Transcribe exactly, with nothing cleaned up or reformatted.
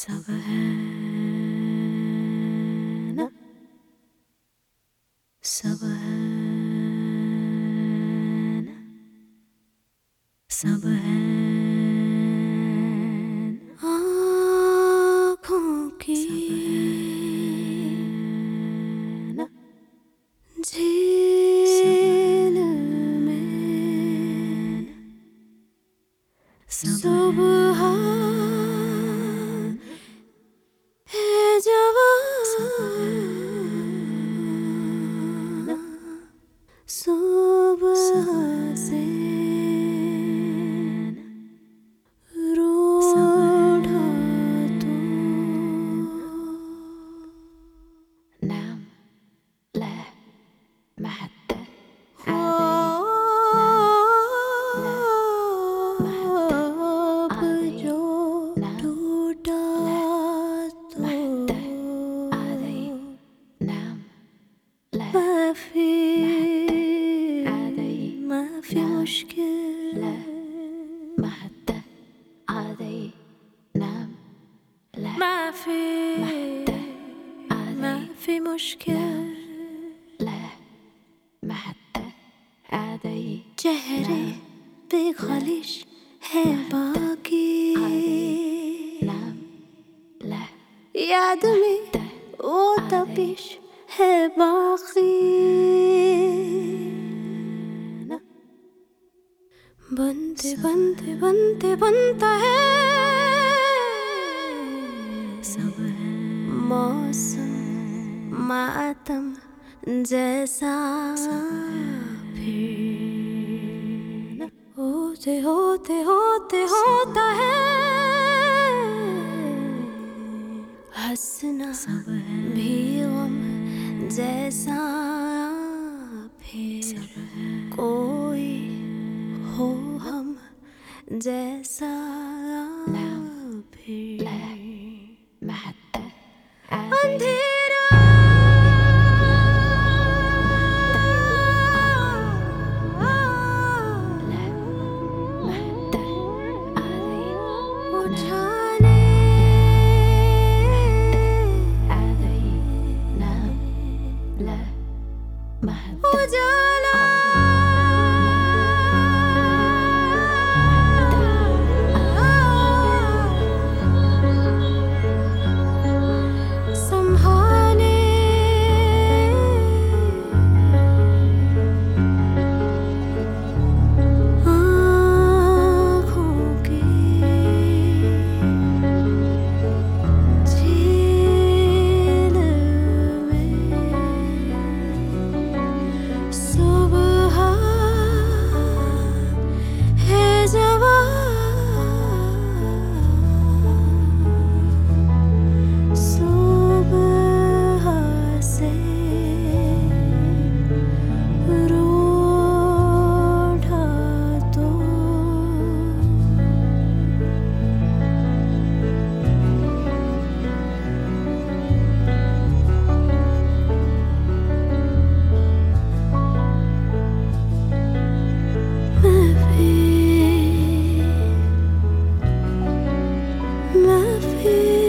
सब है ना, सब है ना, सब है आँखों की ना झील में सुबह है जवान, सुबह से रूठा तू نام لا ما حتى في مشكلة لا ما حتى عادي نام لا ما في ما في مشكلة لا ما حتى عادي चेहरे पे खालिश है बाकी नाम ला याद में वो तपिश है बाकी बनते बनते बनते बनता है सब है मौसम मातम जैसा फिर होते होते होते होता है हंसना सब है भी गम जैसा फिर कोई हो हम जैसा फिर अंधेरा उठाने उजाला I feel